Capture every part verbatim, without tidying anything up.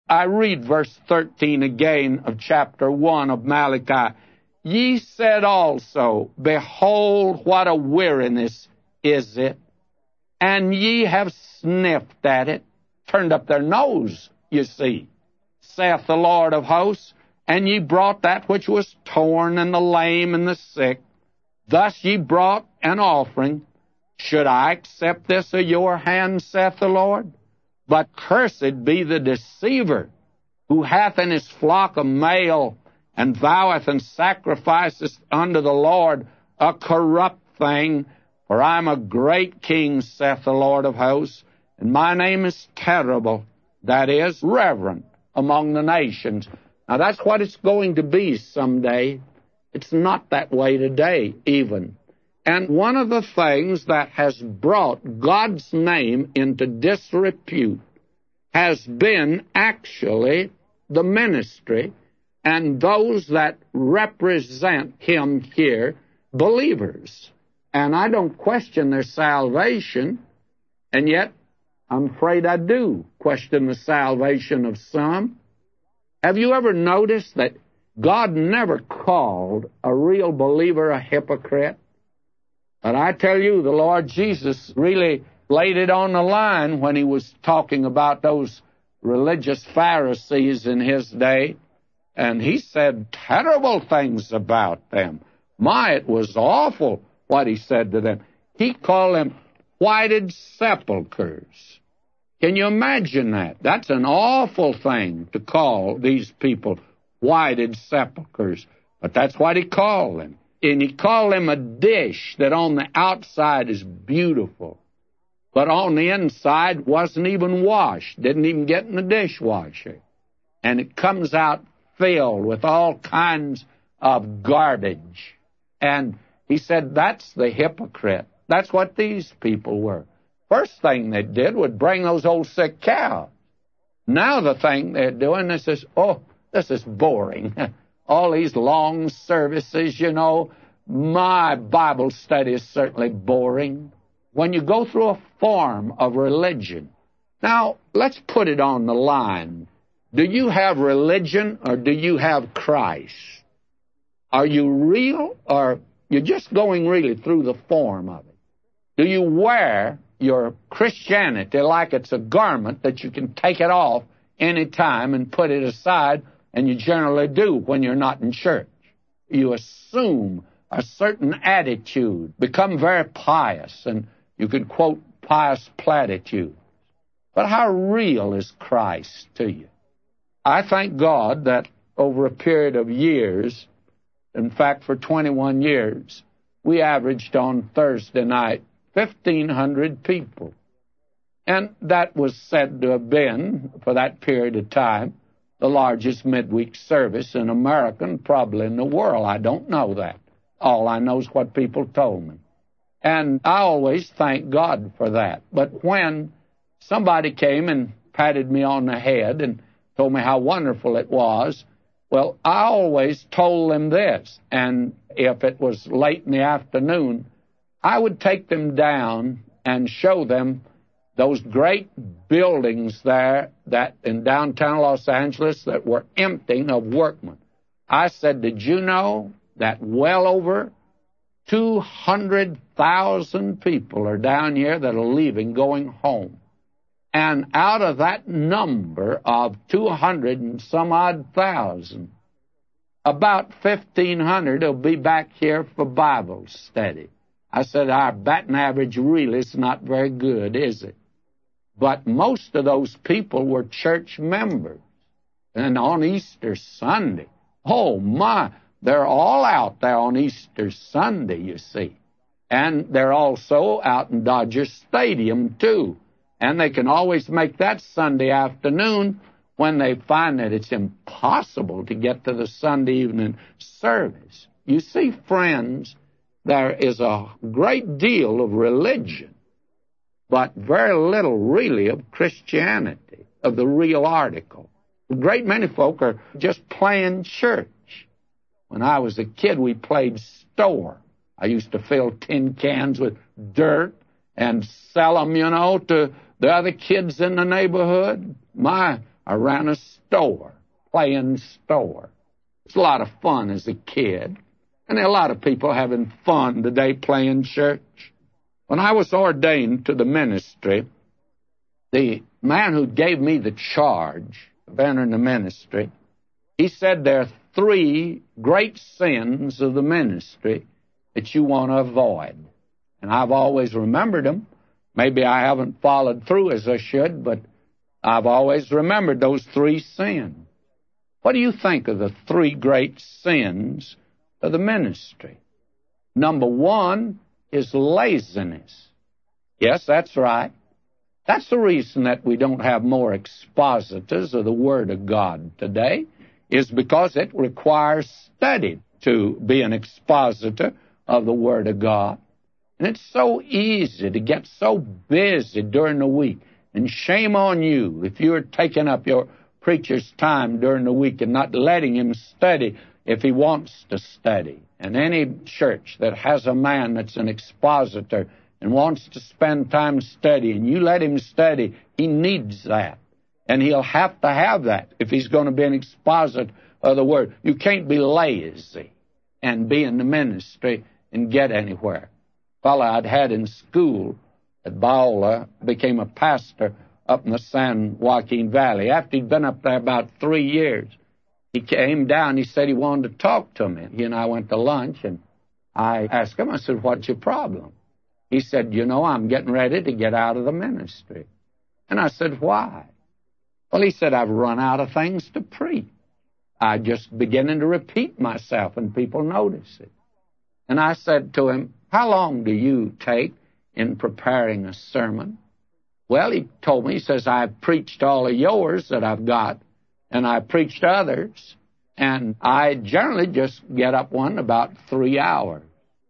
I read verse thirteen again of chapter one of Malachi. Ye said also, behold, what a weariness is it, and ye have sniffed at it, turned up their nose, you see, saith the Lord of hosts, and ye brought that which was torn, and the lame, and the sick. Thus ye brought an offering. Should I accept this of your hand, saith the Lord? But cursed be the deceiver, who hath in his flock a male, and voweth and sacrificeth unto the Lord a corrupt thing. For I am a great king, saith the Lord of hosts, and my name is terrible, that is, reverent, among the nations. Now that's what it's going to be someday. It's not that way today, even. And one of the things that has brought God's name into disrepute has been actually the ministry and those that represent Him here, believers. And I don't question their salvation, and yet I'm afraid I do question the salvation of some. Have you ever noticed that God never called a real believer a hypocrite? But I tell you, the Lord Jesus really laid it on the line when He was talking about those religious Pharisees in His day. And He said terrible things about them. My, it was awful what He said to them. He called them whited sepulchres. Can you imagine that? That's an awful thing to call these people whited sepulchres. But that's what He called them. And He called them a dish that on the outside is beautiful, but on the inside wasn't even washed, didn't even get in the dishwasher. And it comes out filled with all kinds of garbage. And He said, that's the hypocrite. That's what these people were. First thing they did was bring those old sick cows. Now the thing they're doing, this is, oh, this is boring. All these long services, you know, my Bible study is certainly boring. When you go through a form of religion. Now, let's put it on the line. Do you have religion or do you have Christ? Are you real or you're just going really through the form of it? Do you wear your Christianity like it's a garment that you can take it off any time and put it aside, and you generally do when you're not in church? You assume a certain attitude, become very pious, and you can quote pious platitudes. But how real is Christ to you? I thank God that over a period of years, in fact for twenty-one years, we averaged on Thursday night fifteen hundred people. And that was said to have been, for that period of time, the largest midweek service in America and probably in the world. I don't know that. All I know is what people told me. And I always thank God for that. But when somebody came and patted me on the head and told me how wonderful it was, well, I always told them this. And if it was late in the afternoon, I would take them down and show them those great buildings there that in downtown Los Angeles that were emptying of workmen. I said, did you know that well over two hundred thousand people are down here that are leaving, going home? And out of that number of two hundred and some odd thousand, about fifteen hundred will be back here for Bible study. I said, our batting average really is not very good, is it? But most of those people were church members. And on Easter Sunday, oh my, they're all out there on Easter Sunday, you see. And they're also out in Dodger Stadium, too. And they can always make that Sunday afternoon when they find that it's impossible to get to the Sunday evening service. You see, friends, there is a great deal of religion, but very little really of Christianity, of the real article. A great many folk are just playing church. When I was a kid, we played store. I used to fill tin cans with dirt and sell them, you know, to the other kids in the neighborhood. My, I ran a store, playing store. It's a lot of fun as a kid. And there are a lot of people having fun today playing church. When I was ordained to the ministry, the man who gave me the charge of entering the ministry, he said there are three great sins of the ministry that you want to avoid. And I've always remembered them. Maybe I haven't followed through as I should, but I've always remembered those three sins. What do you think of the three great sins of the ministry? Number one is laziness. Yes, that's right. That's the reason that we don't have more expositors of the Word of God today, is because it requires study to be an expositor of the Word of God. And it's so easy to get so busy during the week. And shame on you if you're taking up your preacher's time during the week and not letting him study if he wants to study. And any church that has a man that's an expositor and wants to spend time studying, you let him study, he needs that. And he'll have to have that if he's going to be an expositor of the Word. You can't be lazy and be in the ministry and get anywhere. A fellow I'd had in school at Biola became a pastor up in the San Joaquin Valley. After he'd been up there about three years, he came down. He said he wanted to talk to me. He and I went to lunch, and I asked him, I said, what's your problem? He said, you know, I'm getting ready to get out of the ministry. And I said, why? Well, he said, I've run out of things to preach. I'm just beginning to repeat myself, and people notice it. And I said to him, how long do you take in preparing a sermon? Well, he told me, he says, I've preached all of yours that I've got, and I preached others, and I generally just get up one about three hours.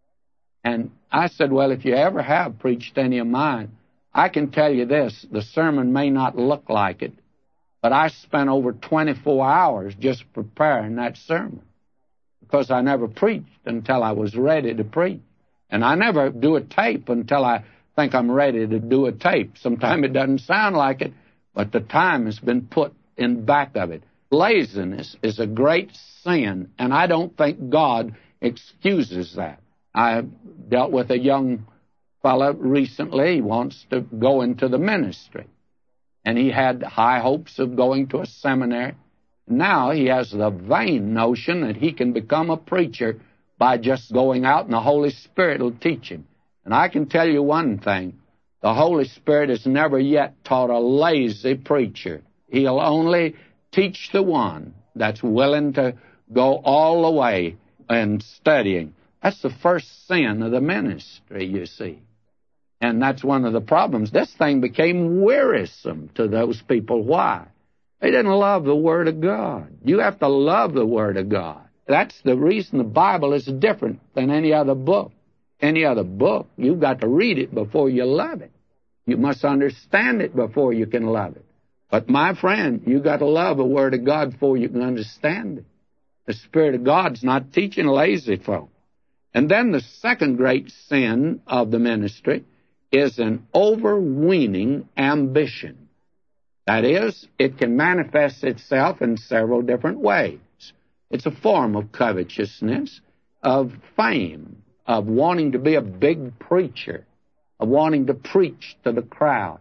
And I said, well, if you ever have preached any of mine, I can tell you this, the sermon may not look like it, but I spent over twenty-four hours just preparing that sermon because I never preached until I was ready to preach. And I never do a tape until I think I'm ready to do a tape. Sometimes it doesn't sound like it, but the time has been put in back of it. Laziness is a great sin, and I don't think God excuses that. I dealt with a young fellow recently. He wants to go into the ministry, and he had high hopes of going to a seminary. Now he has the vain notion that he can become a preacher by just going out and the Holy Spirit will teach him. And I can tell you one thing, the Holy Spirit has never yet taught a lazy preacher. He'll only teach the one that's willing to go all the way in studying. That's the first sin of the ministry, you see. And that's one of the problems. This thing became wearisome to those people. Why? They didn't love the Word of God. You have to love the Word of God. That's the reason the Bible is different than any other book. Any other book, you've got to read it before you love it. You must understand it before you can love it. But my friend, you've got to love the Word of God before you can understand it. The Spirit of God's not teaching lazy folk. And then the second great sin of the ministry is an overweening ambition. That is, it can manifest itself in several different ways. It's a form of covetousness, of fame, of wanting to be a big preacher, of wanting to preach to the crowd.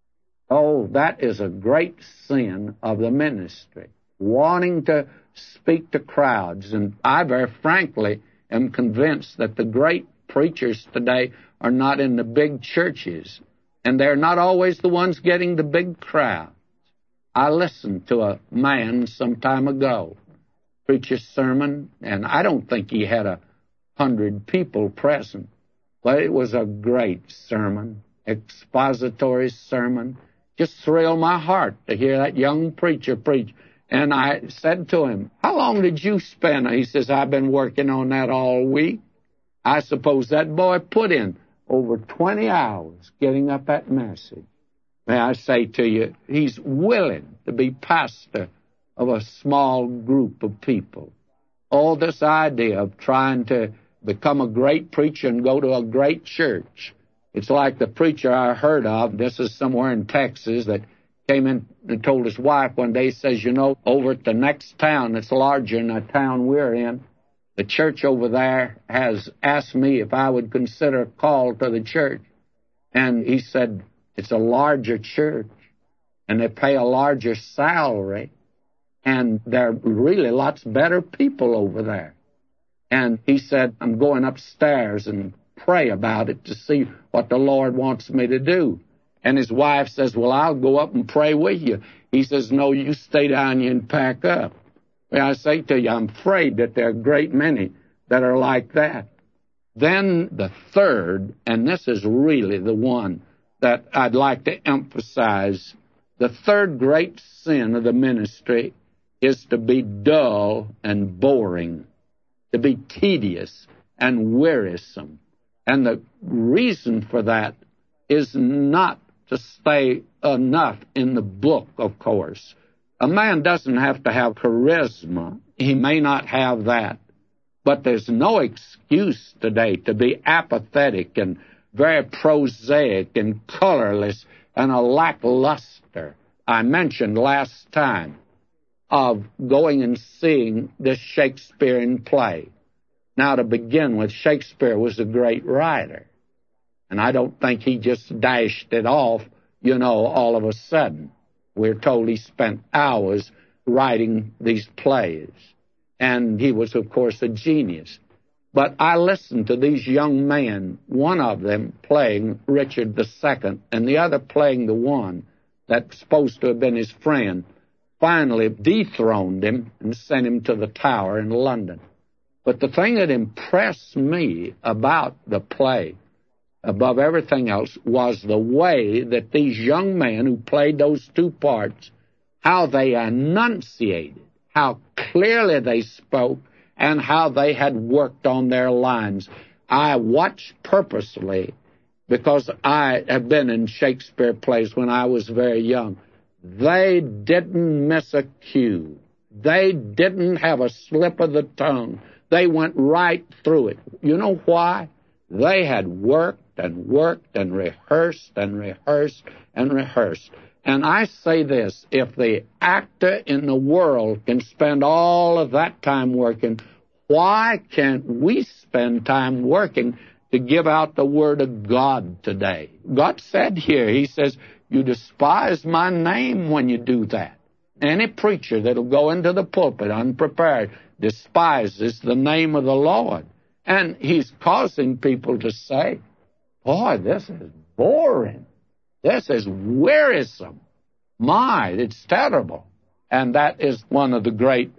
Oh, that is a great sin of the ministry, wanting to speak to crowds. And I very frankly am convinced that the great preachers today are not in the big churches, and they're not always the ones getting the big crowds. I listened to a man some time ago preach a sermon, and I don't think he had a hundred people present, but it was a great sermon, expository sermon. Just thrilled my heart to hear that young preacher preach. And I said to him, how long did you spend? He says, I've been working on that all week. I suppose that boy put in over twenty hours getting up that message. May I say to you, he's willing to be pastor of a small group of people. All this idea of trying to become a great preacher and go to a great church. It's like the preacher I heard of, this is somewhere in Texas, that came in told his wife one day, he says, you know, over at the next town that's larger than the town we're in, the church over there has asked me if I would consider a call to the church. And he said, it's a larger church, and they pay a larger salary, and there are really lots better people over there. And he said, I'm going upstairs and pray about it to see what the Lord wants me to do. And his wife says, well, I'll go up and pray with you. He says, no, you stay down here and pack up. Well, I say to you, I'm afraid that there are a great many that are like that. Then the third, and this is really the one that I'd like to emphasize, the third great sin of the ministry is to be dull and boring, to be tedious and wearisome. And the reason for that is not to stay enough in the book, of course. A man doesn't have to have charisma. He may not have that. But there's no excuse today to be apathetic and very prosaic and colorless and a lackluster. I mentioned last time of going and seeing this Shakespearean play. Now, to begin with, Shakespeare was a great writer. And I don't think he just dashed it off, you know, all of a sudden. We're told he spent hours writing these plays. And he was, of course, a genius. But I listened to these young men, one of them playing Richard the Second, and the other playing the one that's supposed to have been his friend, finally dethroned him and sent him to the Tower in London. But the thing that impressed me about the play, above everything else, was the way that these young men who played those two parts, how they enunciated, how clearly they spoke, and how they had worked on their lines. I watched purposely because I have been in Shakespeare plays when I was very young. They didn't miss a cue. They didn't have a slip of the tongue. They went right through it. You know why? They had worked and worked and rehearsed and rehearsed and rehearsed. And I say this, if the actor in the world can spend all of that time working, why can't we spend time working to give out the Word of God today? God said here, He says, you despise my name when you do that. Any preacher that'll go into the pulpit unprepared despises the name of the Lord. And He's causing people to say, boy, this is boring. This is wearisome. My, it's terrible. And that is one of the great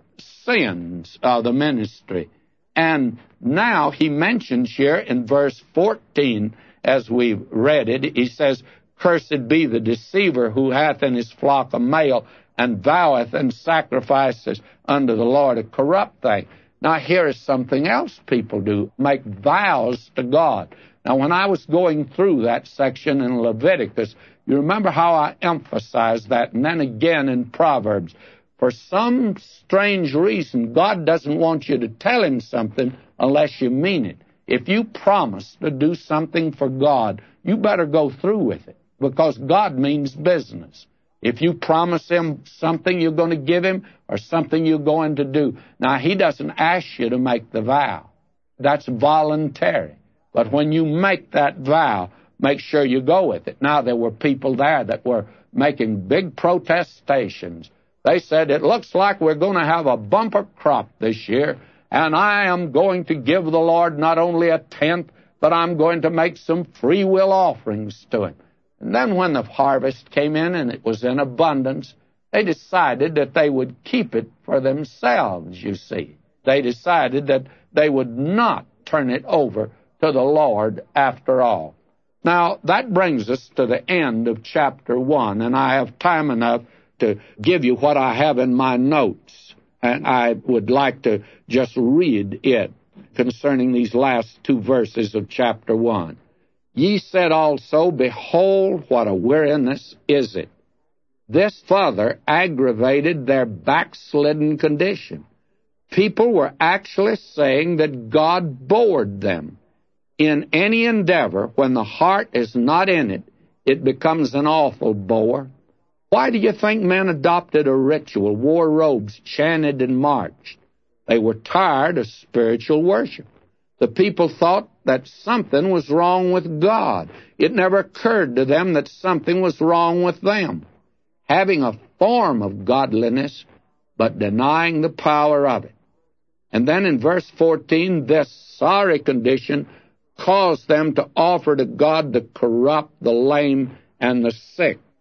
sins of the ministry. And now he mentions here in verse fourteen, as we've read it, he says, cursed be the deceiver who hath in his flock a male, and voweth and sacrifices unto the Lord a corrupt thing. Now here is something else people do, make vows to God. Now, when I was going through that section in Leviticus, you remember how I emphasized that, and then again in Proverbs. For some strange reason, God doesn't want you to tell Him something unless you mean it. If you promise to do something for God, you better go through with it, because God means business. If you promise Him something you're going to give Him or something you're going to do, now He doesn't ask you to make the vow. That's voluntary. But when you make that vow, make sure you go with it. Now, there were people there that were making big protestations. They said, it looks like we're going to have a bumper crop this year, and I am going to give the Lord not only a tenth, but I'm going to make some free will offerings to Him. And then when the harvest came in and it was in abundance, they decided that they would keep it for themselves, you see. They decided that they would not turn it over to the Lord after all. Now, that brings us to the end of chapter one, and I have time enough to give you what I have in my notes, and I would like to just read it concerning these last two verses of chapter one. Ye said also, behold, what a weariness is it. This further aggravated their backslidden condition. People were actually saying that God bored them. In any endeavor, when the heart is not in it, it becomes an awful bore. Why do you think men adopted a ritual, wore robes, chanted and marched? They were tired of spiritual worship. The people thought that something was wrong with God. It never occurred to them that something was wrong with them. Having a form of godliness, but denying the power of it. And then in verse fourteen, this sorry condition caused them to offer to God the corrupt, the lame, and the sick.